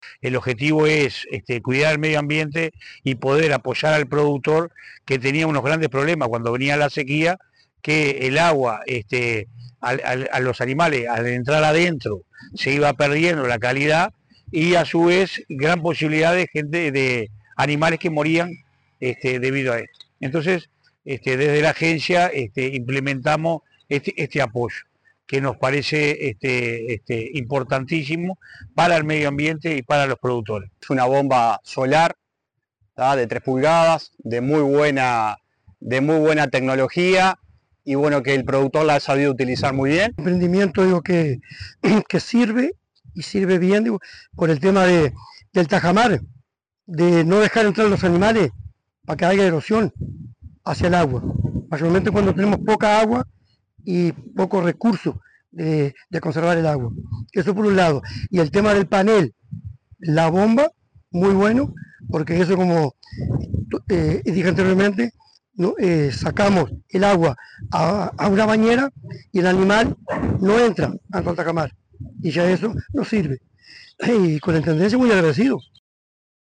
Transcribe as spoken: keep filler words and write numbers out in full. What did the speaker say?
El objetivo es este, cuidar el medio ambiente y poder apoyar al productor que tenía unos grandes problemas cuando venía la sequía, que el agua este, al, al, a los animales al entrar adentro se iba perdiendo la calidad y a su vez gran posibilidad de gente, de animales que morían este, debido a esto. Entonces, este, desde la agencia este, implementamos este, este apoyo, que nos parece este, este, importantísimo para el medio ambiente y para los productores. Es una bomba solar, ¿tá? De tres pulgadas, de muy buena, de muy buena tecnología, y bueno, que el productor la ha sabido utilizar muy bien. Emprendimiento digo que, que sirve y sirve bien, digo, por el tema de, del tajamar, de no dejar entrar los animales para que haya erosión hacia el agua, mayormente cuando tenemos poca agua y pocos recursos de, de conservar el agua. Eso por un lado. Y el tema del panel, la bomba, muy bueno, porque eso, como eh, dije anteriormente, no, eh, sacamos el agua a, a una bañera y el animal no entra al tajamar, y ya eso nos sirve. Y con la intendencia muy agradecido.